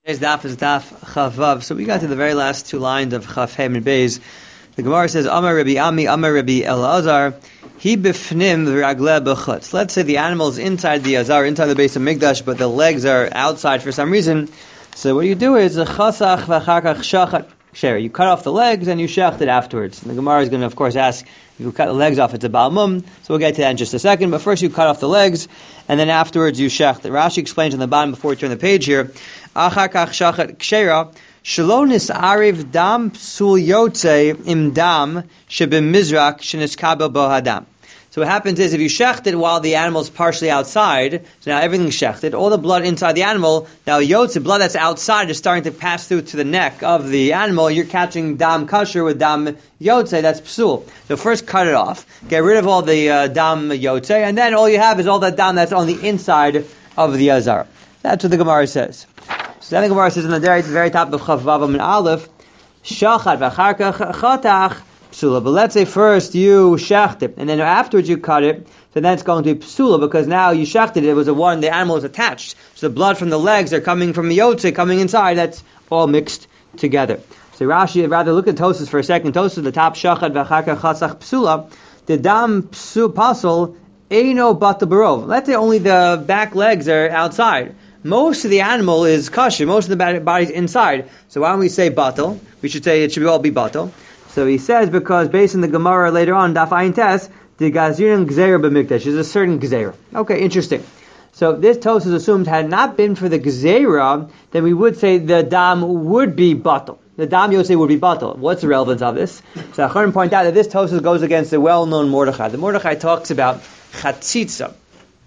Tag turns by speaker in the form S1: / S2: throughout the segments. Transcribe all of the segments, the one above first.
S1: Today's daf is daf Chavav. So we got to the very last two lines of Chav Hem and Beis. The Gemara says, Amar Rabbi Ami, Amar Rabbi Elazar, Hi b'fnim v'ragle b'chutz. Let's say the animal is inside the Azar, inside the base of Mikdash, but the legs are outside for some reason. So what you do is, chasach v'charkach shachat kshera. You cut off the legs and you shecht it afterwards. And the Gemara is going to, of course, ask, if you cut the legs off, it's a Baal Mum. So we'll get to that in just a second. But first you cut off the legs, and then afterwards you shecht it. Rashi explains on the bottom before we turn the page here, Achar kach shachat kshera, shelo nis'ariv dam psul yotze im dam shebim mizrak sheniskabel bo hadam. So what happens is if you shecht it while the animal is partially outside, so now everything's shechted, all the blood inside the animal, now yotze, blood that's outside is starting to pass through to the neck of the animal, you're catching dam kasher with dam yotze, that's psul. So first cut it off, get rid of all the dam yotze, and then all you have is all that dam that's on the inside of the azar. That's what the Gemara says. So then the Gemara says in the very top of Chav Vav and Aleph, shachat v'charkach chatach psula. But let's say first you shecht it, and then afterwards you cut it, so then it's going to be psula, because now you shechted it, it was the animal was attached. So the blood from the legs are coming from the yotze, coming inside, that's all mixed together. So Rashi, rather look at Tosas for a second. Tosas, the top, shachat v'charkach chatach psula, the dam psul pasol, eino bata barov. Let's say only the back legs are outside. Most of the animal is kosher, most of the body is inside. So why don't we say batal? We should say it should all be batal. So he says, because based on the Gemara later on, Daf Ayin Tes, the gazirin gzeira b'mikdash is a certain gzeira. Okay, interesting. So this Tosas assumed had it not been for the gzeira, then we would say the dam would be batal. The dam yosei would be batal. What's the relevance of this? So Acharon point out that this Tosas goes against the well-known Mordechai. The Mordechai talks about chatzitza.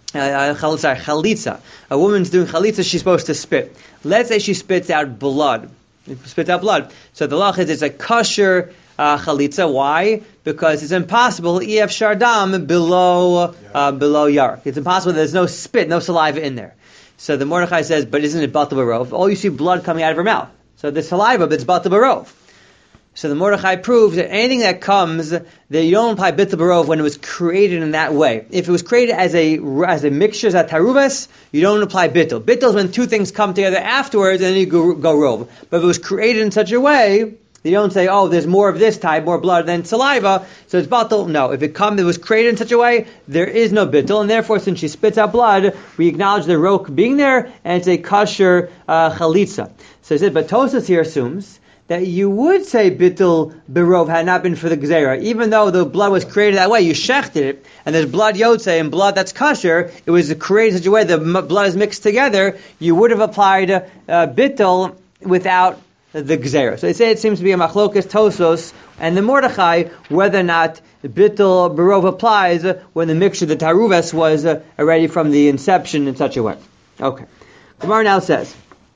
S1: Chalitza. A woman's doing chalitza, she's supposed to spit. Let's say she spits out blood. So the law is it's a kosher chalitza. Why? Because it's impossible ef shardam below yark. It's impossible. There's no spit, no saliva in there. So the Mordechai says, but isn't it batal barov? All you see blood coming out of her mouth. So the saliva, but it's batal barov. So the Mordechai proves that anything that comes, that you don't apply bitul barov when it was created in that way. If it was created as a mixture, as a taruvas, you don't apply bitul. Bitul is when two things come together afterwards, and then you go rov. But if it was created in such a way, you don't say, oh, there's more of this type, more blood than saliva, so it's batul. No, if it was created in such a way, there is no bitul, and therefore, since she spits out blood, we acknowledge the rok being there, and it's a kosher chalitza. So he said, but Tosas here assumes that you would say bitul berov had not been for the gzeira. Even though the blood was created that way, you shechted it, and there's blood yotze and blood that's kosher, it was created in such a way the blood is mixed together, you would have applied bitul without the gzeira. So they say it seems to be a machlokas Tosos and the Mordechai, whether or not bitul berov applies when the mixture, the taruvas, was already from the inception in such a way. Okay. Gemara now says,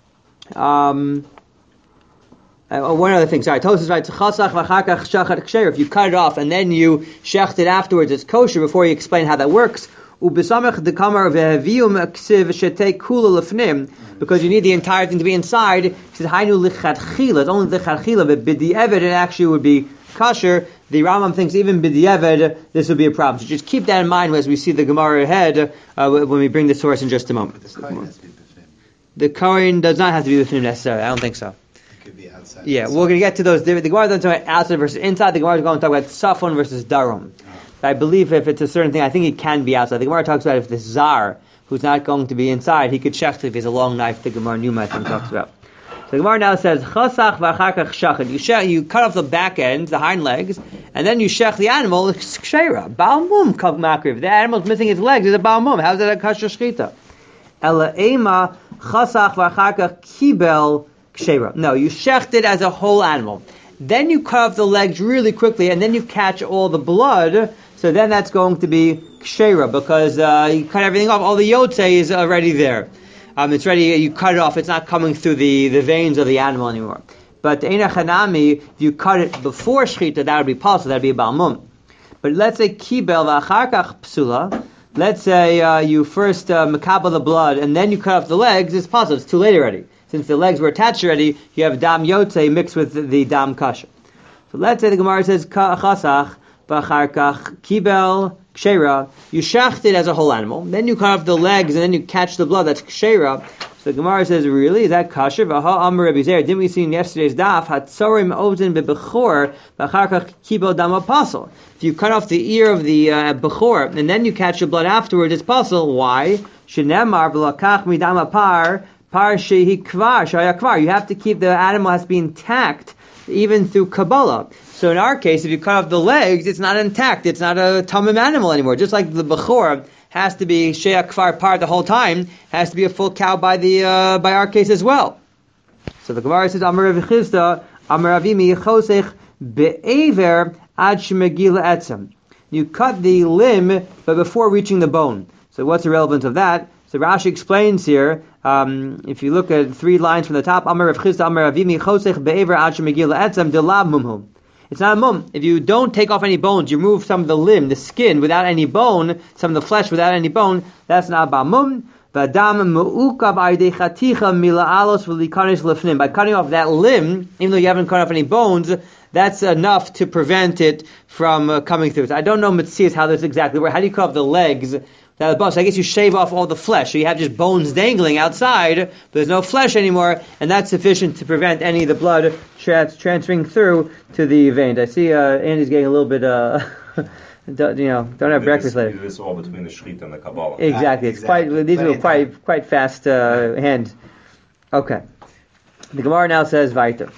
S1: one other thing, Tosas writes, chasach v'charkach shachat kshera. If you cut it off and then you shecht it afterwards, it's kosher. Before you explain how that works, u'besamech dekamar ve'hevium ksiv shetei kula lefnim, because you need the entire thing to be inside. He says, hainu lichatchila. It's only lichatchila, but b'di'eved it actually would be kosher. The Rambam thinks even b'di'eved this would be a problem. So just keep that in mind as we see the Gemara ahead when we bring the source in just a moment. The Kohen does not have to be with him necessarily. I don't think so.
S2: Could be outside.
S1: Yeah, we're going to get to those. The Gemara doesn't talk about outside versus inside. The Gemara is going to talk about Safon versus Darom. I believe if it's a certain thing, I think it can be outside. The Gemara talks about if the Zar, who's not going to be inside, he could shecht if he has a long knife. The Gemara Numa, I think, talks about. So the Gemara now says, Chasach v'charkach shachat. You cut off the back end, the hind legs, and then you shech the animal. It's kshera. Baal mum kav makriv. The animal's missing its legs. It's a baal mum. How's that a kosher shchita? Ela ema chasach v'charkach kibel. No, you shecht it as a whole animal. Then you cut off the legs really quickly, and then you catch all the blood. So then that's going to be kshera, because you cut everything off. All the yotze is already there. It's ready. You cut it off. It's not coming through the veins of the animal anymore. But eina chanami, if you cut it before shchita, that would be possible. That would be a balmum. But let's say kibel v'acharkach psula. Let's say you first makabel the blood, and then you cut off the legs. It's possible. It's too late already. Since the legs were attached already, you have dam yotze mixed with the dam kasha. So let's say the Gemara says chasach v'charkach kibel kshera, you shacht it as a whole animal, then you cut off the legs and then you catch the blood, that's kshera. So the Gemara says, really? Is that kosher? Didn't we see in yesterday's daf, hatzorim ozen bebechor, v'acharkach kibo dam apostle. If you cut off the ear of the bechor, and then you catch the blood afterwards, it's puzzle. Why? Shenemar v'lakach midam apar, par shehi kvar, shaya kvar. You have to keep, the animal has to be intact, even through Kabbalah. So in our case, if you cut off the legs, it's not intact, it's not a tamim animal anymore. Just like the bechor has to be sheya kvar par the whole time, has to be a full cow by our case as well. So the Gemara says, Amar Rav Chisda, Amar Avimi Chosech be'ever ad shemegila etzem. You cut the limb, but before reaching the bone. So what's the relevance of that? So Rashi explains here, if you look at 3 lines from the top, Amar Rav Chisda, Amar Avimi Chosech be'ever ad shemegila etzem, delab mumhum. It's not a mum. If you don't take off any bones, you remove some of the limb, the skin without any bone, some of the flesh without any bone, that's not ba mum. By cutting off that limb, even though you haven't cut off any bones, that's enough to prevent it from coming through. So I don't know Metzias how this exactly works. How do you cut off the legs? So I guess you shave off all the flesh, so you have just bones dangling outside, but there's no flesh anymore, and that's sufficient to prevent any of the blood transferring through to the veins. I see Andy's getting a little bit, don't have breakfast later.
S2: This is all between the Shechita and the Kabbalah.
S1: Exactly. It's these are quite fast hands. Okay. The Gemara now says Vaiter.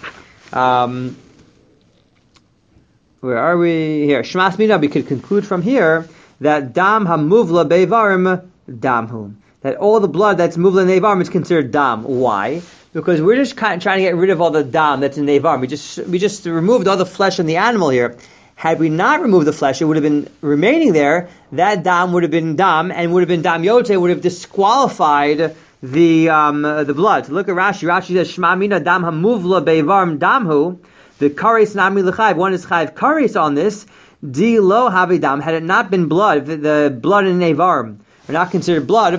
S1: Where are we? Here. Shmas Mina, we could conclude from here that dam hamuvla beivarim damhu. That all the blood that's muvla in the eivarim is considered dam. Why? Because we're just trying to get rid of all the dam that's in the eivarim. We just removed all the flesh in the animal here. Had we not removed the flesh, it would have been remaining there. That dam would have been dam, and would have been dam yote, would have disqualified the blood. So look at Rashi. Rashi says Shma Mina dam hamuvla beivarim damhu. The kares nami l'chayv. One is chayv kares on this. Di lo havidam, had it not been blood, the blood in Nevarim are not considered blood.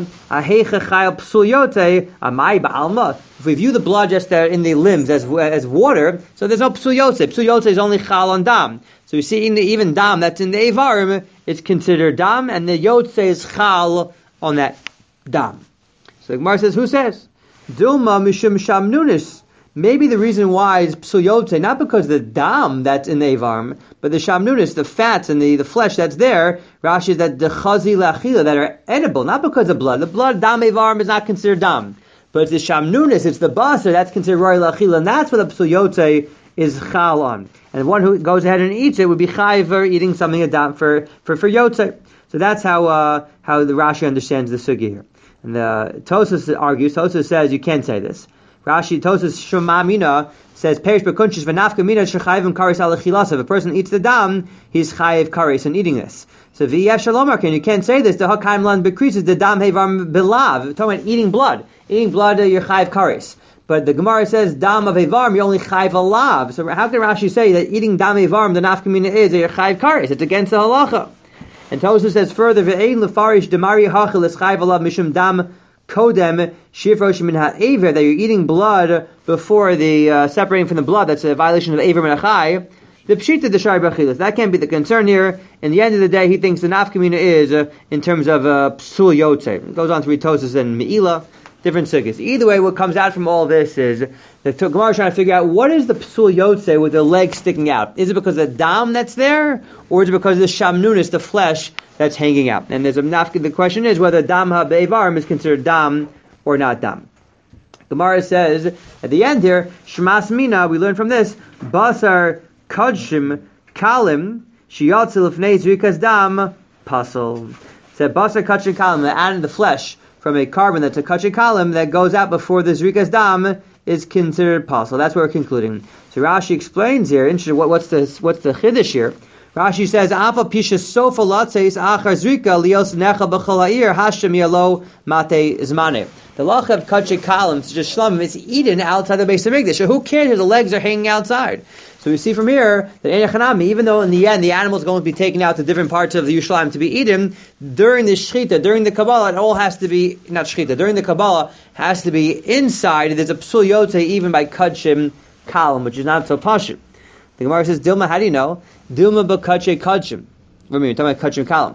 S1: If we view the blood just in the limbs as water, so there's no psul yotze. Psul yotze is only chal on dam. So you see, even dam that's in the Evarim, it's considered dam, and the yotze is chal on that dam. So the Gemara says, who says? Dilma mishum shamnunis. Maybe the reason why is psul yotze, not because of the dam that's in the Evarim, but the shamnunis, the fats and the flesh that's there. Rashi is that the chazi lachila that are edible, not because of blood. The blood, dam Evarim, is not considered dam. But it's the shamnunis, it's the basar, that's considered roy lachila, and that's what the psul yotze is chal on. And the one who goes ahead and eats it would be chayiv for eating something a dam for yotze. So that's how the Rashi understands the sugi here. And the Tosas argues, Tosas says you can't say this. Rashi Tosas Shema Mina says Perish Bekunchish V'nafka Mina Shechayivim Karis Alechilasa. If a person eats the dam, he's chayiv karis in eating this. So V'yev Shalom Arkin, you can't say this. The Hakaim Lan Bekrisis the dam hevar belav. We're talking about eating blood. Eating blood, you're chayiv karis. But the Gemara says dam of hevarm, you're only chayiv alav. So how can Rashi say that eating dam hevarm, the nafka mina is that you're chayiv karis? It's against the halacha. And Tosas says further V'ein lefarish demari hachel is chayiv alav mishum dam kodem shifrosh min ha'aver, that you're eating blood before the separating from the blood. That's a violation of aver min ha'chai. The pshita the shari b'achilas. That can't be the concern here. In the end of the day, he thinks the nafkamina is in terms of psul yotze. It goes on to read Tosas and Me'ilah, different sugis. Either way, what comes out from all this is the Gemara is trying to figure out what is the psul yotze with the leg sticking out. Is it because of the dam that's there, or is it because of the shamnunis, the flesh that's hanging out? And there's a nafka. The question is whether dam ha'be'evarim is considered dam or not dam. Gemara says at the end here, Shmas Mina, we learn from this, Basar Kadshim Kalim Shiyatz Lefnei Zrikas Dam Pasal. Said Basar Kadshim Kalim, the flesh from a carbon that's a Kadshim Kalim that goes out before the Zrikas Dam is considered pasal. That's what we're concluding. So Rashi explains here. Interesting. What's the chiddush here? Rashi says, "Afa pisha sofa latzeis achar zrika lios necha b'cholair hashem yalo mate zmane." The lach of kachik kalim, just shlamim, is eaten outside the base of Mikdash. So who cares if the legs are hanging outside? So we see from here that Einachanami, even though in the end the animal is going to be taken out to different parts of the Yerushalayim to be eaten, during the Shechita, during the Kabbalah, it all has to be, not Shechita, during the Kabbalah, has to be inside. There's a psul yotze even by kachim kalim, which is not so pashut. The Gemara says, Dilma, how do you know? Dilma b'kachim kachim. What do you mean? You're talking about kachim kalim.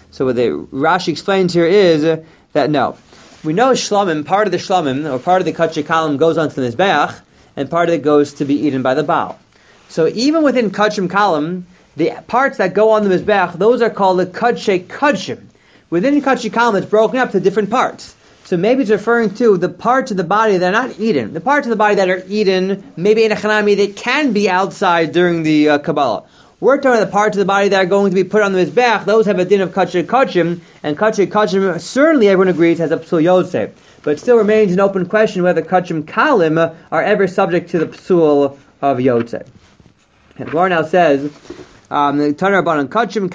S1: So what the Rashi explains here is that no. We know shlamim, part of the shlamim, or part of the kachei kalim goes onto the mizbeach, and part of it goes to be eaten by the Baal. So even within kachim kalim, the parts that go on the mizbeach, those are called the kachei kachim. Within kachei kalim, it's broken up to different parts. So maybe it's referring to the parts of the body that are not eaten. The parts of the body that are eaten, maybe in a chanami, they can be outside during the Kabbalah. We're talking about the parts of the body that are going to be put on the mizbeach. Those have a din of kachei kachim, and kachei kachim, certainly everyone agrees, has a psul yotzei. But it still remains an open question whether kachim kalim are ever subject to the psul of yotzei. And Gemara now says, the Tanur Rabbanan kachim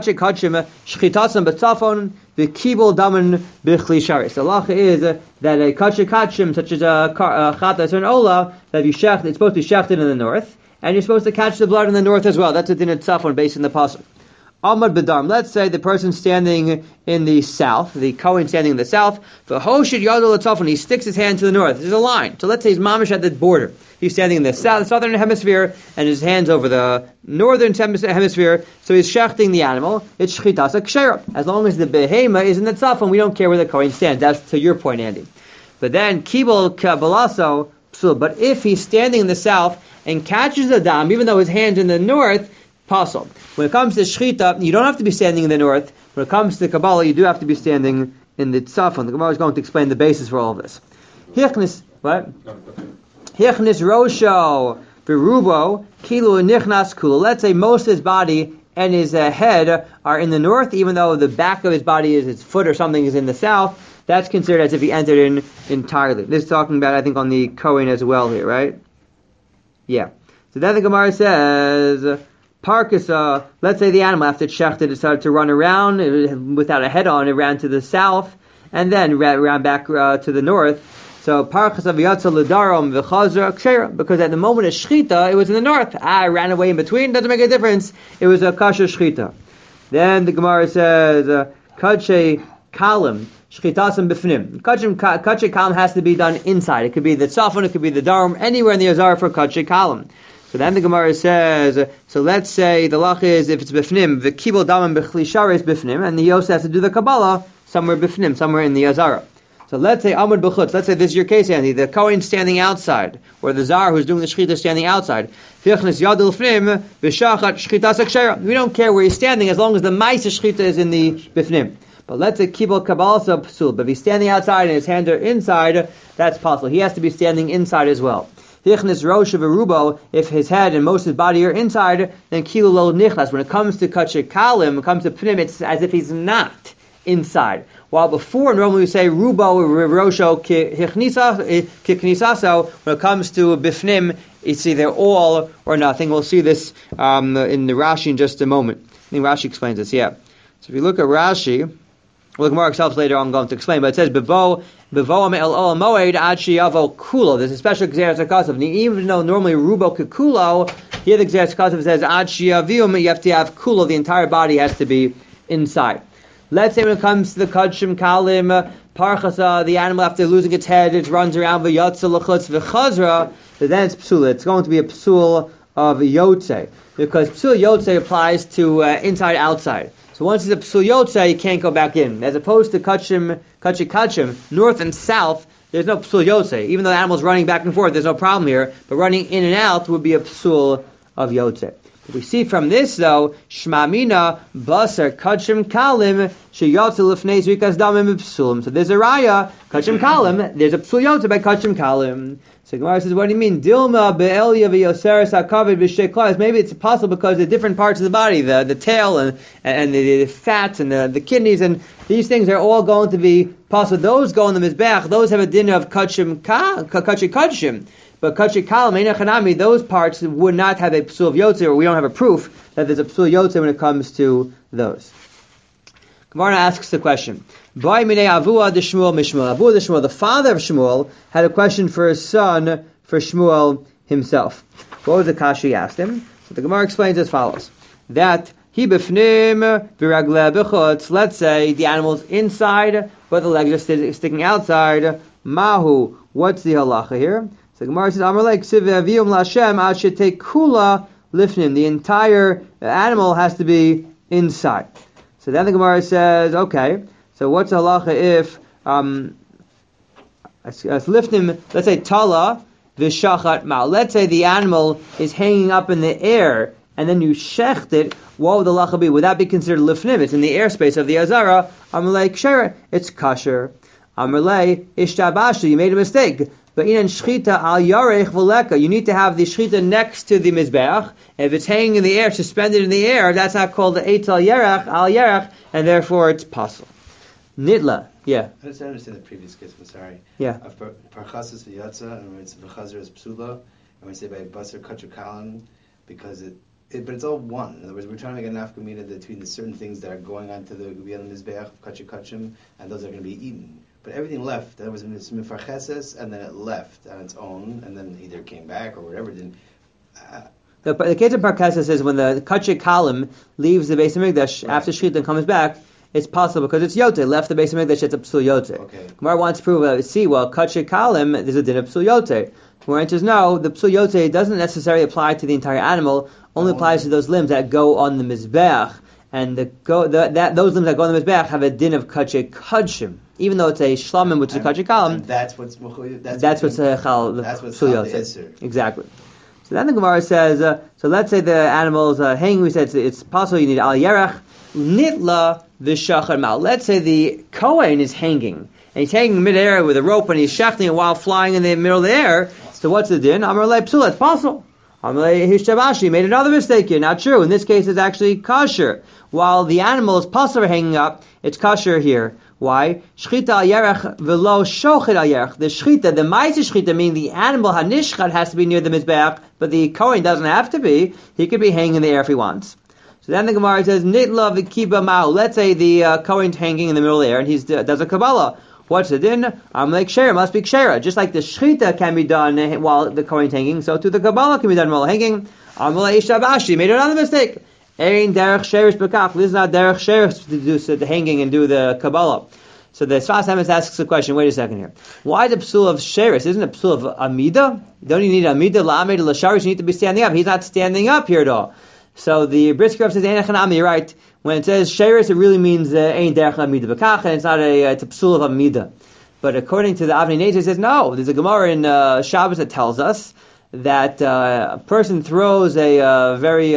S1: shchitasim b'tzafon v'kibul daman b'chli sharis. The halacha is that a kachim such as a chatas or an ola, that it's supposed to be shechted in the north, and you're supposed to catch the blood in the north as well. That's a din of tzafon based on the pasuk. Amad b'darm. Let's say the person standing in the south, the Kohen standing in the south, v'hoshid yadol tzafon, he sticks his hand to the north. There's a line. So let's say he's mamish at the border. He's standing in the southern hemisphere, and his hand's over the northern hemisphere, so he's shechting the animal. It's shchitas kshera. As long as the behema is in the tzafon, we don't care where the Kohen stands. That's to your point, Andy. But then, kibul kabalaso psul. But if he's standing in the south and catches the dam, even though his hand's in the north, pasul. When it comes to shchita, you don't have to be standing in the north. When it comes to Kabbalah, you do have to be standing in the tzafon. The Gemara is going to explain the basis for all of this. Hichnis, what? Hichnis rosho v'rubo kilu nichnas kula. Let's say most of his body and his head are in the north, even though the back of his body, his foot or something, is in the south. That's considered as if he entered in entirely. This is talking about, I think, on the Kohen as well here, right? Yeah. So then the Gemara says, Parkasa, let's say the animal, after shechted, decided to run around without a head on, it ran to the south, and then ran back to the north. So, Parkasa v'yatza l'darom v'chazra kshera, because at the moment of shchita, it was in the north. I ran away in between, doesn't make a difference. It was a kasher shchita. Then the Gemara says, kachei kalim, shchitasam b'fnim. Kachei kalim has to be done inside. It could be the tzafon, it could be the darom, anywhere in the azar for kachei kalim. So then the Gemara says, so let's say the lach is, if it's b'fnim, the kibul daman b'chli sharis b'fnim, and he also has to do the Kabbalah somewhere b'fnim, somewhere in the azara. So let's say amud b'chutz. Let's say this is your case, Andy. The Kohen standing outside, or the Zar who's doing the shechita standing outside. Fichnis yadul fnim v'shachat shchitas akshera. We don't care where he's standing as long as the ma'ase shechita is in the b'fnim. But let's say kibul kabbalah psul. But if he's standing outside and his hands are inside, that's possible. He has to be standing inside as well. Hichnis rosh v'rubo. If his head and most of his body are inside, then kilu lo nichlas. When it comes to kachei kalim, when it comes to pnim, it's as if he's not inside. While before, normally we say rubo rosho kiknisaso. When it comes to bifnim, it's either all or nothing. We'll see this in the Rashi in just a moment. I think Rashi explains this. Yeah. So if you look at Rashi, well, the Gemara itself later on going to explain, but it says bevo el ol moed ad sheyavo kulo. There's a special gzeras hakasav. Even though normally rubo kikulo, here the gzeras hakasav says ad sheyavium. You have to have kulo. The entire body has to be inside. Let's say when it comes to the kachim kalim parchasa, the animal after losing its head, it runs around v'yatza l'chutz v'chazra, then it's psul. It's going to be a psul of yotze, because psul yotze applies to inside outside. So once it's a psul yotze, you can't go back in. As opposed to kachim, north and south, there's no psul yotze. Even though the animal's running back and forth, there's no problem here. But running in and out would be a psul of yotze. We see from this though, shmamina basar kachim kalim sheyotze lifnei zrikas damim b'psulim. So there's a raya kachim kalim. There's a psul yotze by kachim kalim. So Gemara says, what do you mean? Dilma be'elia v'yoseres hakavid b'sheklas. Maybe it's possible because the different parts of the body, the tail and the fats and the kidneys, and these things are all going to be possible. Those go in the mizbeach. Those have a din of kachim. But kachei kalim, einachanami, those parts would not have a psul of yotze, or we don't have a proof that there's a psul yotze when it comes to those. Gemara asks the question. B'ay minei Avua de Shmuel mishmuel. Avua de Shmuel, the father of Shmuel, had a question for his son, for Shmuel himself. What was the kasha he asked him? So the Gemara explains as follows. That he b'fnim v'ragle b'chutz. Let's say the animal's inside, but the legs are sticking outside. Mahu. What's the halacha here? The Gemara says, Amalek Sivavium Lashem Ashete Kula Lifnim. The entire animal has to be inside. So then the Gemara says, okay, so what's the halacha if lifnim, let's say tala v'shachat mal. Let's say the animal is hanging up in the air, and then you shecht it. What would the halacha be? Would that be considered lifnim? It's in the airspace of the azara. Amalei kshera, it's kasher. Amalei ishtabashu, you made a mistake. But in shchita al yarech v'leka, you need to have the shchita next to the mizbeach. If it's hanging in the air, suspended in the air, that's not called the eitz al yarech, and therefore it's possible. Nitla, yeah.
S3: I just understand the previous case. I'm sorry.
S1: Yeah.
S3: Parchasus v'yatza, and when it's v'chazer is psula, and we say by basar kachur kalan, because but it's all one. In other words, we're trying to make an nafkamina between the certain things that are going on to the Gubiyal Mizbeach, kachur kachim, and those are going to be eaten. But everything left. That was mifarcheses, and then it left on its own, and then either came back or whatever.
S1: The case of parcheses is when the kachur kalim leaves the Beis Hamikdash after shechita and comes back. It's possible because it's yote. Left the Beis Hamikdash, it's a psul yote.
S3: Okay.
S1: Gemara wants to prove, kachur kalim, there's a din of psul yote. Gemara answers, no, the psul yote doesn't necessarily apply to the entire animal, only applies to those limbs that go on the mizbeach, and those limbs that go on the mizbeach have a din of kachur kachim, even though it's a shlamim, which is a kachur kalim.
S3: That's what's
S1: chal psul yote. Exactly. So then the Gemara says, so let's say the animal's hanging. We said it's possible you need al yerach nitla v'shachar mal. Let's say the Kohen is hanging, and he's hanging midair with a rope, and he's shechting it while flying in the middle of the air. So what's the din? Amar lei psula, it's possible. Amar lei hishtabashi, made another mistake here. Not true. In this case, it's actually kosher. While the animal is pasur hanging up, it's kosher here. Why? Shchita al yerech v'lo shochet al yerech. The shchita, the ma'aseh shchita, meaning the animal hanishchat has to be near the mizbeach, but the Kohen doesn't have to be. He could be hanging in the air if he wants. So then the Gemara says, Nitla v'kiba ma'u. Let's say the Kohen's hanging in the middle of the air and he does a Kabbalah. What's the din? Amalek Shera, must be Shera. Just like the Shechita can be done while the Kohen's hanging, so too the Kabbalah can be done while hanging. Amalek Ishabashi made another mistake. Ein derech Sheris Bekach. This is not derech Sheris to do the hanging and do the Kabbalah. So the Sfas Emes asks the question, wait a second here. Why the psul of Sheris? Isn't it psul of Amida? Don't you need Amida? La'amid l'sharis, you need to be standing up. He's not standing up here at all. So the Brisker says, Ein echanami, you're right. When it says Sheris, it really means Ein derech Amida Bekach, and it's not it's a psul of Amida. But according to the Avnei Nezer, it says no. There's a Gemara in Shabbos that tells us that a person throws a very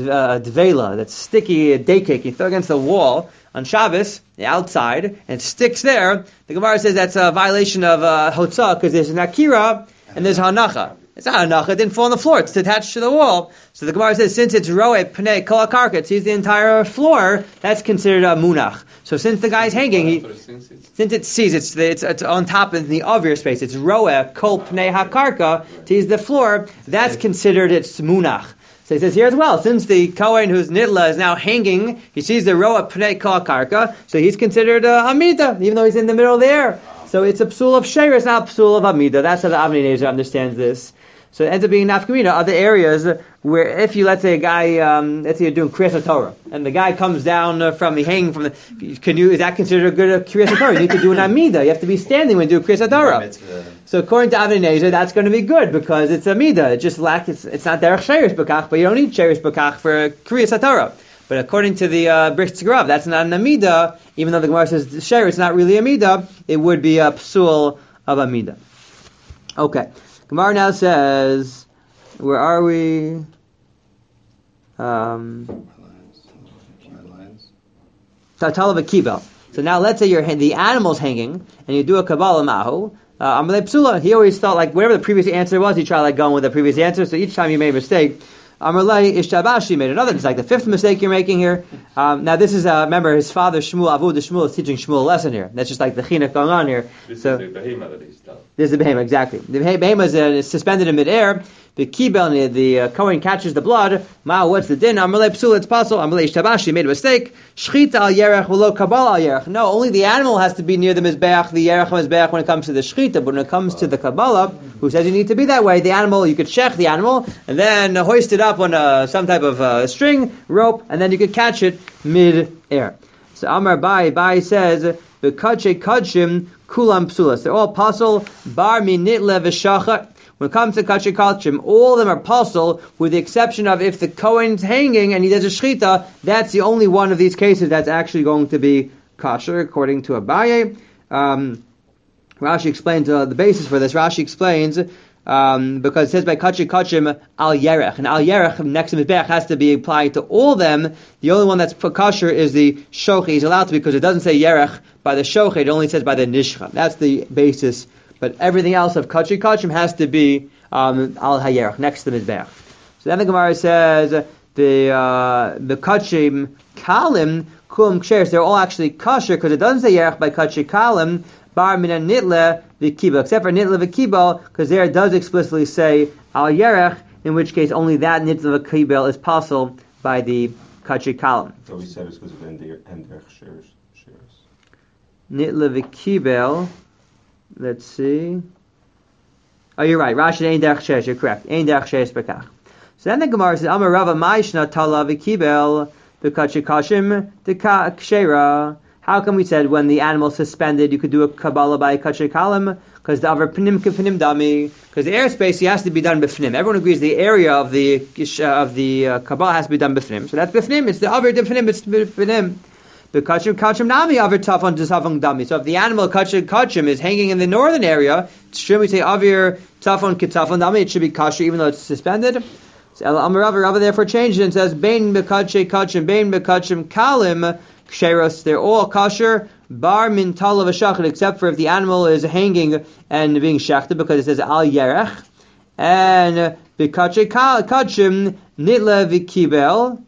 S1: dvela, that's sticky, a day cake, you throw against the wall on Shabbos, outside, and it sticks there. The Gemara says that's a violation of Hotzah, because there's an Akira and there's Hanacha. It's not Hanacha, it didn't fall on the floor, it's attached to the wall. So the Gemara says, since it's Roe Pnei Kol HaKarka, it sees the entire floor, that's considered a Munach. So since the guy's hanging, since it sees, it's on top of the obvious space, it's Roe Kol Pnei HaKarka, sees the floor, that's considered its Munach. So he says here as well, since the Kohen whose Nidla is now hanging, he sees the Roa Pnei Kol Karka, so he's considered Amida, even though he's in the middle of the air. So it's a psul of Sheir, it's not a psul of Amida. That's how the Avnei Nezer understands this. So it ends up being nafkamina. Other areas where if you, let's say a guy, let's say you're doing Kriyas Torah, and the guy comes down hanging from is that considered a good Kriyas Torah? You need to do an Amida. You have to be standing when you do Kriyas Torah. So according to Avnei Nezer, that's going to be good because it's Amida. It just it's not derech Sheirish Bekach, but you don't need Sheirish Bekach for Kriyas Torah. But according to the Brisker Rav, that's not an Amida, even though the Gemara says Sheirish, it's not really Amida, it would be a psul of Amida. Okay. Gemara now says, where are we? Tatala v'kibel. So now let's say the animal's hanging, and you do a Kabbalah Mahu. Amalei Psula. He always thought, like, whatever the previous answer was, he tried going with the previous answer, so each time you made a mistake, Amalei Ishtabashi made another. It's like the fifth mistake you're making here. Now this is, remember, his father Shmuel, Avud Shmuel, is teaching Shmuel a lesson here. That's just like the chinuch going on here.
S2: This is the behema that he's done.
S1: This is the behema, exactly. The behema is suspended in midair. The kibel, the Kohen catches the blood. What's the din? Amalei Psula, it's possible. Amalei Ishtabashi made a mistake. Shchita al yerech v'lo kabbalah al yerech. No, only the animal has to be near the mizbeach, the yerech mizbeach when it comes to the shchita, but when it comes to the kabbalah, who says you need to be that way, the animal, you could shech the animal, and then hoist it up on some type of string, rope, and then you could catch it mid-air. So Amar Bai says, v'kadshei kadshim kulam psulas. They're all pasul. Bar min nitle v'shachat. When it comes to kachei kachim, all of them are pasul, with the exception of if the Kohen's hanging and he does a shechita, that's the only one of these cases that's actually going to be kosher, according to Abaye. Rashi explains the basis for this. Rashi explains because it says by kachei kachim al yerech, and al yerech next to mizbeach has to be applied to all of them. The only one that's kosher is the shoche. He's allowed to because it doesn't say yerech by the shoche; it only says by the nishcha. That's the basis. But everything else of kachei kachim has to be al hayerech next to mizbeach. So then the Gemara says the kachim kalim kulam ksheres. They're all actually kosher because it doesn't say yerech by kachei kalim. Bar mina nitle v'kibel, except for nitle v'kibel, because there it does explicitly say al yerech, in which case only that nitle v'kibel is possible by the kachei kalim.
S2: So we said it's because of enderech shares.
S1: Nitle v'kibel. Let's see. Oh, you're right. Rashi ein derech sheres. You're correct. Ein derech sheres bekach. So then the Gemara says, Amar Rava Ma'ishna Tala v'kibel v'kachei kashim kshera. How come we said when the animal's suspended you could do a kabbalah by a kachei kalim? Because the avar pnim k'pnim dami. Because the airspace he has to be done b'fnim. Everyone agrees the area of the kabbalah has to be done b'fnim. So that's b'fnim. It's the avar b'fnim. It's b'fnim. The kachim nami avar tafon t'safon dami. So if the animal kachim is hanging in the northern area, should we say avir tafon k'tafon dami? It should be kasher even though it's suspended. So Amar Rava therefore changed it and says bein b'kachei kachim bein b'kachim kalim. Ksheros, they're all kosher, bar min tala v'shachet, except for if the animal is hanging and being shechted, because it says al yerech, and b'kachei kachim nitle v'kibel.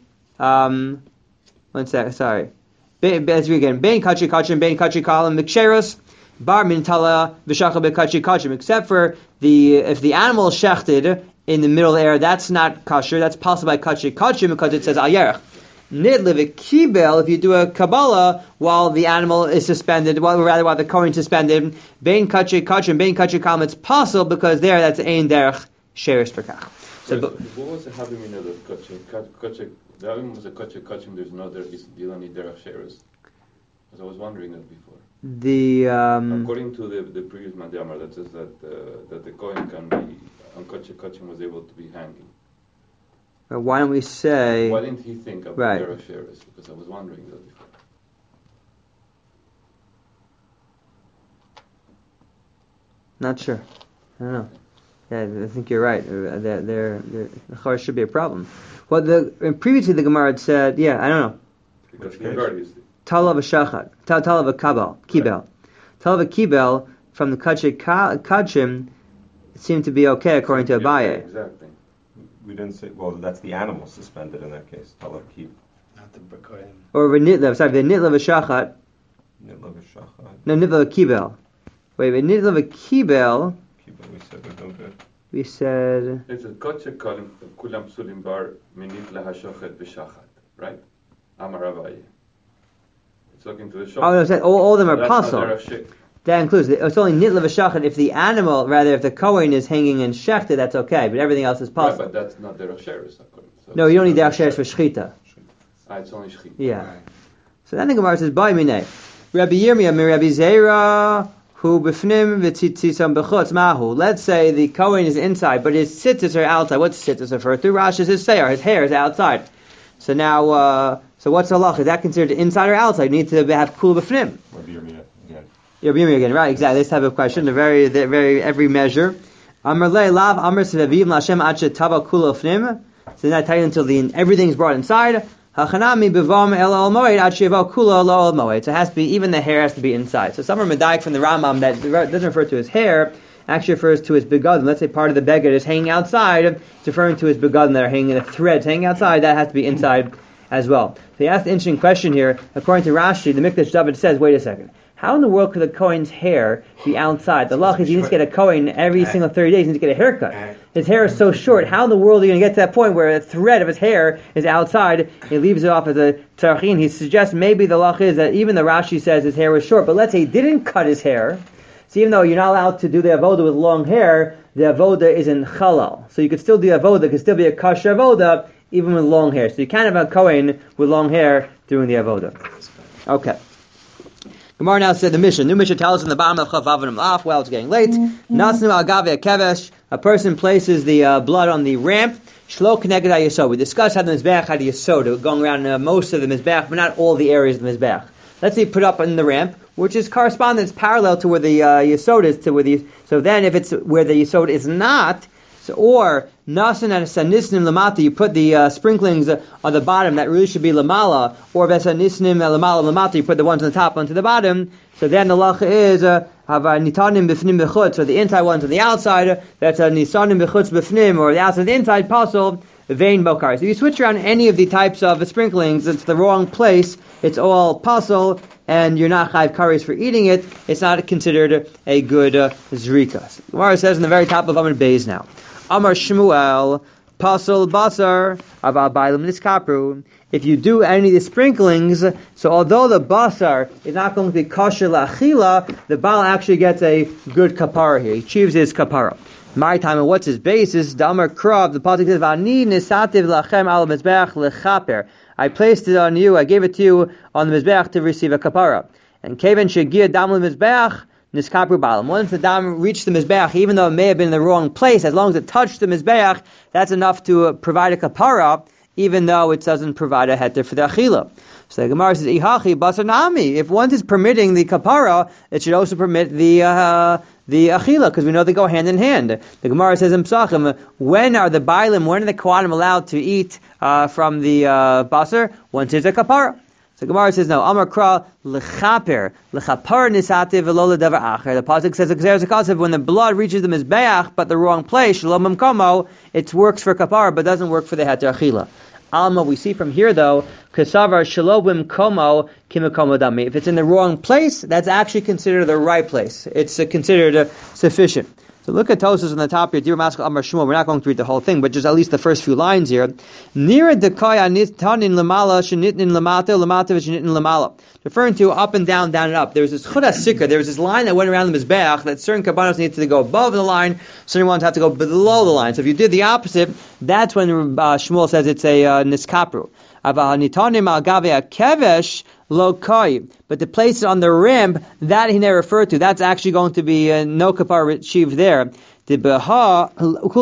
S1: 1 sec, sorry. Let's read again. Bein kachei kachim, bein kachei kalim, ksheros, bar min tala v'shachet b'kachei kachim, except for if the animal is shechted in the middle of the air, that's not kosher. That's possible by kachei kachim because it says al yerech. Nidle v'kibel, if you do a kabbalah while the animal is suspended, while the Kohen is suspended, bein kachei kachim, bein kachei kalim, it's possible because there that's ein derech sheres perkach.
S4: So, what was the havimina of kachei? The havim was a kachei kachim. There's no there. You don't need derech sheres. Because I was wondering that before.
S3: According
S4: to the previous mandamar that says that the Kohen can be on kachei kachim was able to be hanging.
S1: Why don't we say?
S4: Why didn't he think of
S1: right.
S4: derech sheres? Because I was wondering that before.
S1: Not sure. I don't know. Yeah, I think you're right. There should be a problem. Well, previously the Gemara had said, I don't know.
S4: Because the guard is
S1: Talav v'shachat, talav v'kibel, talav v'kibel from the kachim seemed to be okay according to Abaye.
S4: Exactly.
S2: We didn't say. Well, that's the animal suspended in that case. Talak keep.
S3: Not the Kohen.
S1: Or v'nitlev. Sorry, v'nitlev v'shachat.
S2: Nitlev v'shachat.
S1: No, nitlev v'kibel. Wait, v'nitlev v'kibel.
S2: We said we don't do it.
S1: We said.
S4: It's a kachei kalim kulam psulim bar minit lahashochet v'shachat, right? Amar Abaye. It's looking to the shochet.
S1: Oh no, all of them are
S4: That's
S1: pasul. That includes it's only nitlev v'shachat if the animal, rather if the Kohen is hanging and shechted, that's okay, but everything else is pasul.
S4: Right, but that's not derech sheres.
S1: No, you don't need derech sheres for shechita.
S4: It's only shechita.
S1: Yeah. Right. So then the Gemara says, "By minay, Rabbi Yirmiyah, Rabbi Zera, who b'fnim v'tzitzam b'chutz mahu." Let's say the Kohen is inside, but his tzitzis are outside. What's tzitzis refer to? Rashi says sayar. His hair is outside. So now, so what's the halach? Is that considered inside or outside? You need to have kul b'fnim.
S2: Rabbi Yirmiyah again.
S1: Rabbi Yirmiyah again, right? Exactly. This type of question. The very every measure. Amar le lav amar sevavim l'Hashem ad shetava kul b'fnim. So then I tell you until everything's brought inside. Hachanami bevam el al moed ad sheva kula lo al moed. So it has to be, even the hair has to be inside. So some are medayik from the Rambam that doesn't refer to his hair, actually refers to his begadim. Let's say part of the beggar is hanging outside, it's referring to his begadim that are hanging, the threads hanging outside, that has to be inside as well. So he asked an interesting question here. According to Rashi, the Mikdash David says, wait a second, how in the world could a Kohen's hair be outside? The law is he needs to get a Kohen every single 30 days, he needs to get a haircut. His hair is so short, how in the world are you going to get to that point where a thread of his hair is outside, he leaves it off as a tarachin? He suggests maybe the law is that even the Rashi says his hair was short, but let's say he didn't cut his hair. So even though you're not allowed to do the avoda with long hair, the avoda is in halal. So you could still do avoda, it could still be a kosher avoda, even with long hair. So you can't have a Kohen with long hair doing the avoda. Okay. Gemara now said the Mishnah. New Mishnah tells us in the bottom of Chav Vav and Laf, well, it's getting late. Nasnu al gavi kevesh. A person places the blood on the ramp. Shlo connected Yisod. We discussed how the Mizbeach had a Yisod, going around most of the Mizbeach, but not all the areas of the Mizbeach. Let's say put up in the ramp, which is correspondence parallel to where the Yisod is, so then if it's where the Yisod is not, or Nasan and Sanisnim Lamata, you put the sprinklings on the bottom, that really should be Lamala, or Vesanisnim Lamala Lamata, you put the ones on the top onto the bottom, so then the lacha is Nitanim Bifnim Bechutz, so the inside ones on the outside, that's a Nisanim Bechutz Bifnim, or the outside the inside, Pasul, Vein Bokar. So you switch around any of the types of sprinklings, it's the wrong place, it's all Pasul, and you're not chayv kares for eating it, it's not considered a good zrika. Gemara says in the very top of Amud Beis now, Amar Shmuel, Pasul Basar, Aval Bailam Niskapru. If you do any of the sprinklings, so although the basar is not going to be kosher la'achila, the Baal actually gets a good kapara here. He achieves his kapara. My time, and what's his basis? The Amar Krav, the pasuk says, "Vani nisativ lachem al mizbeach lechaper." I placed it on you, I gave it to you on the mizbeach to receive a kapara. And keven shegia dam mizbeach niskapru balam. Once the dam reached the mizbeach, even though it may have been in the wrong place, as long as it touched the mizbeach, that's enough to provide a kapara, even though it doesn't provide a heter for the achila. So the Gemara says, "Ihachi basar nami." If one is permitting the kapara, it should also permit the achila, because we know they go hand in hand. The Gemara says in Psachim, when are the bailim, when are the kohanim allowed to eat from the basar? Once there's a kapara. So the Gemara says, no, Amar Kra lechaper nisativ v'lo ledavar acher. The pasuk says, when the blood reaches the mizbeach, but the wrong place, shalom mkomo, it works for kapara, but doesn't work for the heter achila. Alma, we see from here though, kasavar shalobim komo kimakomo dami. If it's in the wrong place, that's actually considered the right place. It's considered sufficient. So look at Tosas on the top here. Dear Maskal Amar Shmuel. We're not going to read the whole thing, but just at least the first few lines here. Nira dekaya nitanin lamala shenitnin lamata lamata v'shenitnin lamala. Referring to up and down, down and up. There was this chud sikra. There was this line that went around the mizbeach that certain kabbanos needed to go above the line, certain ones have to go below the line. So if you did the opposite, that's when Shmuel says it's a niskapru. Nitanim al gavei kevesh lo koi. But to place it on the ramp, that he never referred to. That's actually going to be no kapara achieved there. That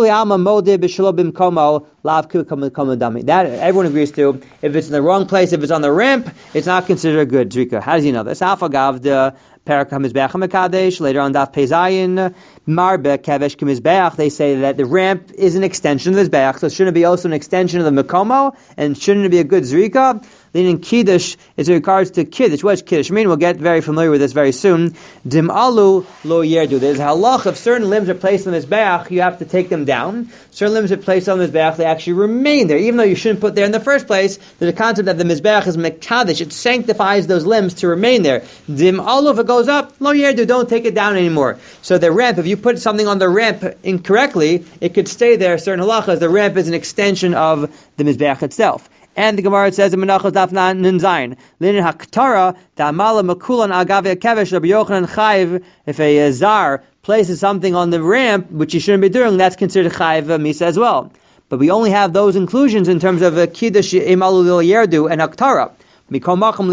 S1: everyone agrees to. If it's in the wrong place, if it's on the ramp, it's not considered a good drika. How does he know this? Afagav the parak hamizbeach hamikadesh. Later on, daf pezayin marbe kavesh kamizbeach. They say that the ramp is an extension of the mizbeach, so shouldn't it be also an extension of the mekomo, and shouldn't it be a good zrika? Then in Kiddush, it's in regards to Kiddush. What does Kiddush mean? We'll get very familiar with this very soon. Dim alu lo yerdu. There's a halach if certain limbs are placed on the mizbeach, you have to take them down. Certain limbs are placed on the mizbeach, they actually remain there. Even though you shouldn't put there in the first place, there's a concept that the mizbeach is mekadesh. It sanctifies those limbs to remain there. Dim alu, if it goes up, lo yerdu, don't take it down anymore. So the ramp, if you put something on the ramp incorrectly, it could stay there. Certain halachas, the ramp is an extension of the mizbeach itself. And the Gemara says in Menachos Daf Nun Zayin, Linin Haktara Damala Makulan Agave Kevesh Rabbi Yochanan Chayiv. If a zar places something on the ramp which he shouldn't be doing, that's considered Chayiv Misa as well. But we only have those inclusions in terms of Kiddush Imalu Lil Yerdu and Haktara. With regards to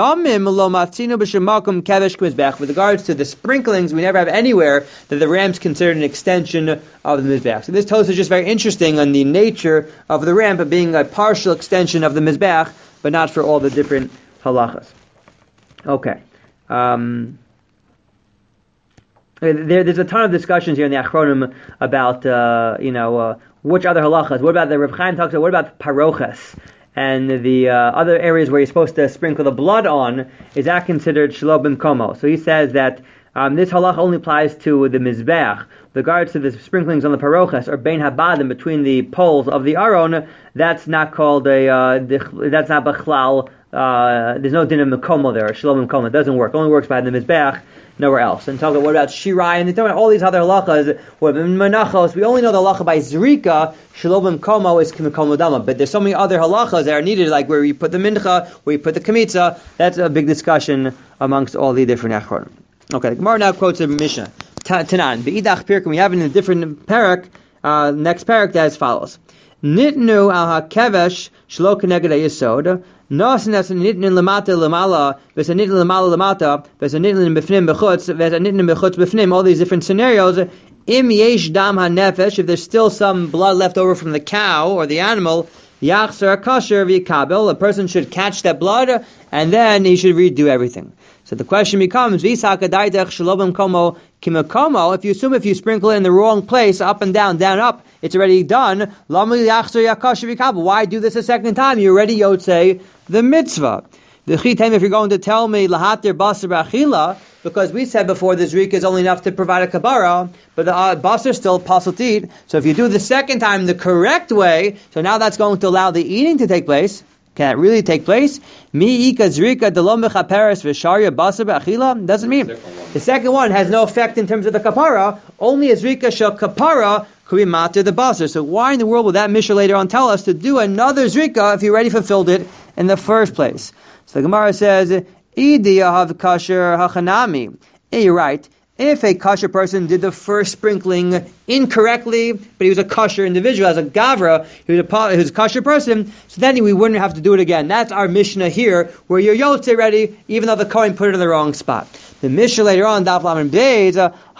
S1: the sprinklings, we never have anywhere that the ram's considered an extension of the mizbeach. So this Tosafos is just very interesting on the nature of the ramp of being a partial extension of the mizbeach, but not for all the different halachas. Okay. There's a ton of discussions here in the Achronim about which other halachas. What about the Reb Chaim talks about? What about parochas? And the other areas where you're supposed to sprinkle the blood on, is that considered shelo b'mkomo? So he says that this halach only applies to the mizbeach. With regards to the sprinklings on the parochas or bein habadim, between the poles of the aron, that's not called that's not b'chlal. There's no din of mkomo there, shelo b'mkomo. It doesn't work. It only works by the mizbeach, nowhere else. And talk about what about shirai, and they talk about all these other halachas. What in menachos, we only know the halacha by zrika, shelo b'mkomo is k'mkomo dama. But there's so many other halachas that are needed, like where you put the mincha, where you put the kamitza. That's a big discussion amongst all the different achronim. Okay, the Gemara now quotes a Mishnah. Tanan, be'idach pirkim, we have in a different parak, next parak, as follows. Nitnu al hakevesh shlo keneged hayesod. Nosnas nitnin lamata lamala, v'es nitnin lamala lamata, v'es nitnin b'fnim b'chutz, v'es nitnin b'chutz b'fnim. All these different scenarios. Im yesh dam hanefesh. If there's still some blood left over from the cow or the animal, yachzer kosher v'yikabel. A person should catch that blood and then he should redo everything. So the question becomes, if you assume if you sprinkle it in the wrong place, up and down, up, it's already done. Why do this a second time? You already yotzei the mitzvah. The chitem, if you're going to tell me lahatir basar b'achila, because we said before the zrika is only enough to provide a kabara, but the basar is still possible to eat. So if you do the second time the correct way, so now that's going to allow the eating to take place. Can it really take place? Doesn't mean the second one has no effect in terms of the kapara. Only a zrika shel kapara could be matir the basar. So why in the world would that Mishnah later on tell us to do another zrika if you already fulfilled it in the first place? So the Gemara says, "Idi yahav kasher hachanami." You're right. If a kosher person did the first sprinkling incorrectly, but he was a kosher individual, as a gavra, he was a kosher person, so then we wouldn't have to do it again. That's our Mishnah here, where you're yotze ready, even though the Kohen put it in the wrong spot. The Mishnah later on, Daf Lamed Beis,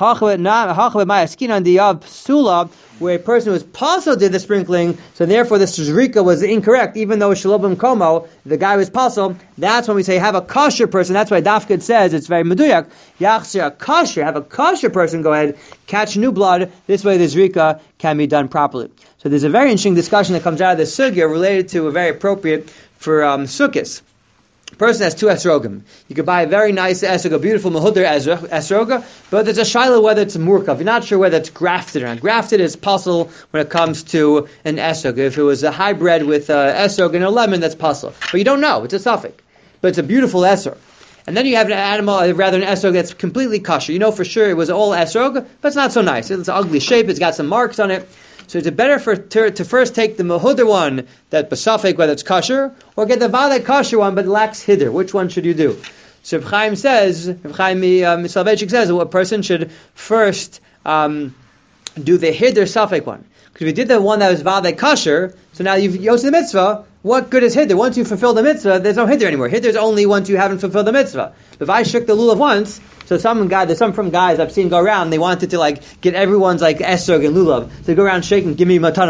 S1: Psula, where a person who also did the sprinkling, so therefore the zrika was incorrect, even though Shalom Komo, the guy was pasul. That's when we say have a kosher person. That's why Dafkid says it's very meduyak. Yachsir kosher, have a kosher person go ahead, catch new blood. This way the zrika can be done properly. So there's a very interesting discussion that comes out of the sugya related to a very appropriate for sukkahs. A person has two esrogim. You could buy a very nice esrog, a beautiful mahudar esrog, but there's a shiloh whether it's murkav. You're not sure whether it's grafted or not. Grafted is puzzle when it comes to an esrog. If it was a hybrid with esrog and a lemon, that's puzzle. But you don't know. It's a suffix. But it's a beautiful esrog. And then you have an animal, rather an esrog that's completely kosher. You know for sure it was all esrog, but it's not so nice. It's an ugly shape. It's got some marks on it. So is it better to first take the mahudar one, that basafek, whether it's kosher, or get the vadai kosher one but lacks hiddur? Which one should you do? So Reb Chaim says, Reb Chaim Soloveitchik says, a person should first do the hiddur safek one. Because if you did the one that was vadai kosher, so now you've yosed the mitzvah, what good is hiddur? Once you fulfill the mitzvah, there's no hiddur anymore. Hiddur is only once you haven't fulfilled the mitzvah. If I shook the lulav once, so there's some from guys I've seen go around, they wanted to get everyone's esrog and lulav. So they go around shaking, give me matana,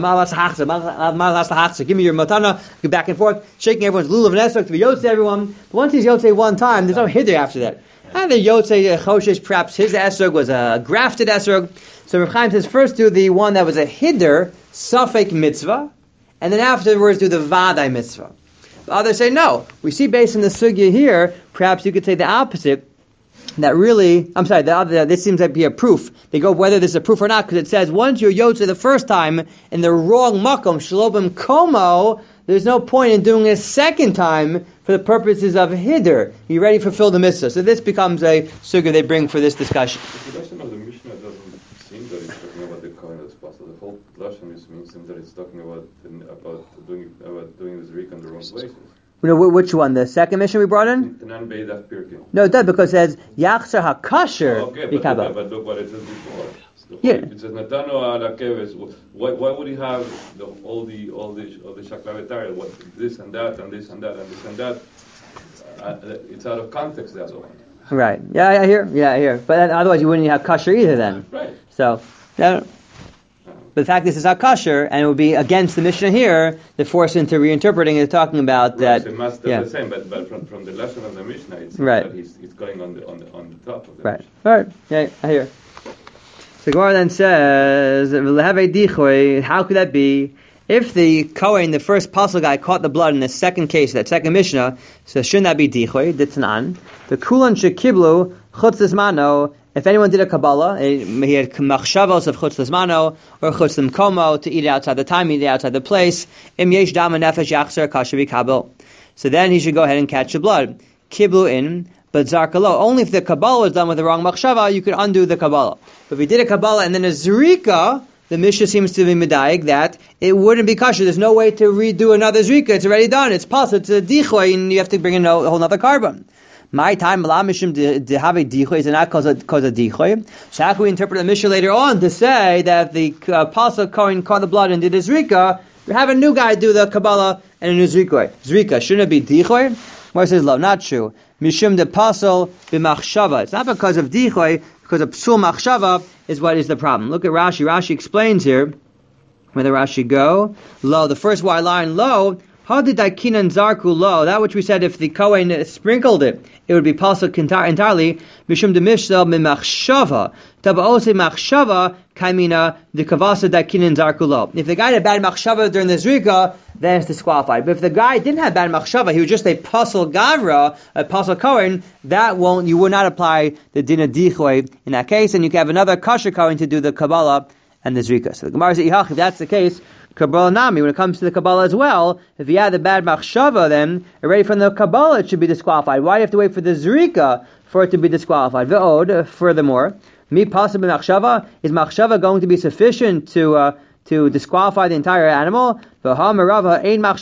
S1: give me your matana, go back and forth, shaking everyone's lulav and esrog to be yotze everyone. But once he's yotze one time, there's no hiddur after that. And the yotze choshesh, perhaps his esrog was a grafted esrog. So Reb Chaim says first do the one that was a hiddur, safek mitzvah, and then afterwards do the vadai mitzvah. The others say no. We see based on the sugya here, perhaps you could say the opposite. That really, this seems to be a proof. They go whether this is a proof or not, because it says once you're yotze the first time in the wrong makom, shalobim komo, there's no point in doing it a second time for the purposes of hiddur. You already fulfilled the mitzvah. So this becomes a sugya they bring for this discussion.
S4: The lesson of the Mishnah doesn't seem that it's talking about the kohen that's possible. The whole lesson means that it's talking about doing the zrika in the wrong places.
S1: Which one? The second mission we brought in? No, it does, because it says Yachzer HaKasher.
S4: Okay, but look what it says before. It says Natano ala keves. Why would he have all the shaklavetari? What this and that and this and that and this and that? It's out of context. That's all.
S1: Right. Yeah, I hear. But then, otherwise, you wouldn't have kasher either. Then.
S4: Right.
S1: So. But the fact this is HaKasher, and it would be against the Mishnah here, they're forced into reinterpreting it, talking about that.
S4: So it must be the same, but from the lesson of the Mishnah, it's that he's going on the top of the Mishnah.
S1: All right, yeah, I hear. So Gemara then says, how could that be? If the Kohen, the first apostle guy, caught the blood in the second case, that second Mishnah, so shouldn't that be dichoy? Ditzanan. The kulan shekiblu chutz l'zmano. If anyone did a Kabbalah, he had machshavos of chutz l'zmano or chutz l'mkomo to eat it outside the time, eat it outside the place. Im yesh dam nefesh yachzer kasher v'kabel. So then he should go ahead and catch the blood. Kiblu in, but zarkalo. Only if the Kabbalah was done with the wrong machshava, you could undo the Kabbalah. But if he did a Kabbalah and then a zrika, the Mishnah seems to be medayik that it wouldn't be kasher. There's no way to redo another zrika. It's already done. It's possible. It's a dichoy, and you have to bring in a whole other carbon. My time, mishum to have a dichoy is not cause a dichoy. So how can we interpret the Mishnah later on to say that the apostle Kohen caught the blood and did his zrika? have a new guy do the Kabbalah and a new Zrika. Shouldn't it be Dichoy? Gemara says, no, not true. Mishum de pasal b'machshava. It's not because of Dichoy, because of Psul Machshava is what is the problem. Look at Rashi. Rashi explains here, where the Rashi go, lo, the first white line, lo, how did Dakinan Zarku lo? That which we said if the Kohen sprinkled it, it would be pasuk entirely. Mishum de mishsel mimachshava. Tabaose machshava kaimina de kavasa Dakinan Zarku lo. If the guy had bad machshava during the Zrika, then it's disqualified. But if the guy didn't have bad machshava, he was just a pasal gavra, a pasal Kohen, you would not apply the din of dichoy in that case, and you can have another kosher Kohen to do the Kabbalah and the Zrika. So the Gemara says, if that's the case, Kabbalah Nami, when it comes to the Kabbalah as well, if you had the bad machshava, then already from the Kabbalah it should be disqualified. Why do you have to wait for the Zrika for it to be disqualified? Ve'od, furthermore, mi possible machshava, is machshava going to be sufficient to disqualify the entire animal? If we're talking about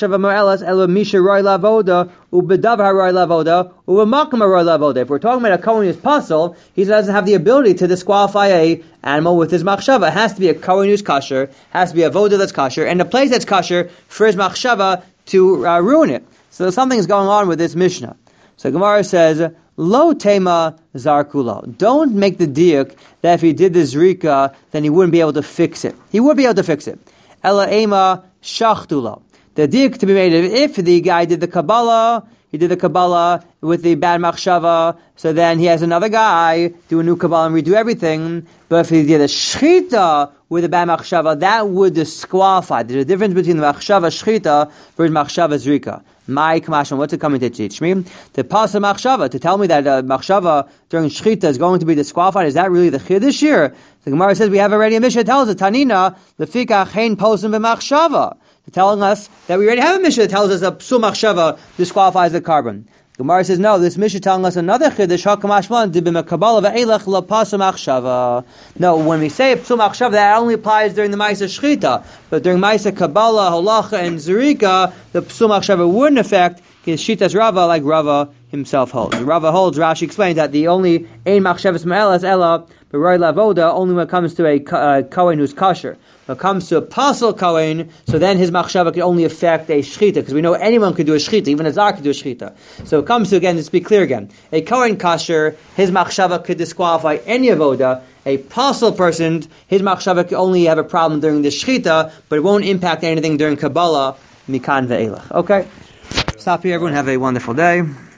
S1: a Kohen who's puzzle, he doesn't have the ability to disqualify a animal with his machshava. It has to be a Kohen who's kosher, has to be a voda that's kosher, and a place that's kosher for his machshava to ruin it. So something's going on with this Mishnah. So Gemara says, Lo tema zarkulo. Don't make the diuk that if he did the zrika, then he wouldn't be able to fix it. He would be able to fix it. Ela ema shachtulo. The diuk to be made if the guy did the Kabbalah, he did the Kabbalah with the bad machshava, so then he has another guy do a new Kabbalah and redo everything. But if he did a shchita with a bad machshava, that would disqualify. There's a difference between the machshava shchita versus machshava zrika. My kamashon, what's it coming to teach me? The pasa machshava, to tell me that machshava during shchita is going to be disqualified, is that really the chiddush here? The Gemara says we have already a Mishnah that tells us, Tanina, lefikach hein posim b'machshava. Telling us that we already have a Mishnah that tells us that psul machshava disqualifies the carbon. Gemara says, no, this Mishnah telling us another chiddush, hakamashman, dibim kabbalah ve'elach la pasa machshava. No, when we say psul machshava, that only applies during the Ma'aseh Shchita. But during Ma'aseh Kabbalah, Holacha, and Zerika, the psul machshava wouldn't affect his shitas Rava like Rava himself holds. Rava holds, Rashi explains that the only ein machshavas ma'elas ella, but roy lavoda, only when it comes to a Kohen who's kosher. When it comes to a pasal Kohen, so then his machshava could only affect a shchita, because we know anyone could do a shchita, even a zar could do a shchita. So it comes to, again, let's be clear again, a Kohen kosher, his machshava could disqualify any avoda. A pasal person, his machshava could only have a problem during the shchita, but it won't impact anything during Kabbalah, mikan ve'elach. Okay? Stop here, everyone. Have a wonderful day.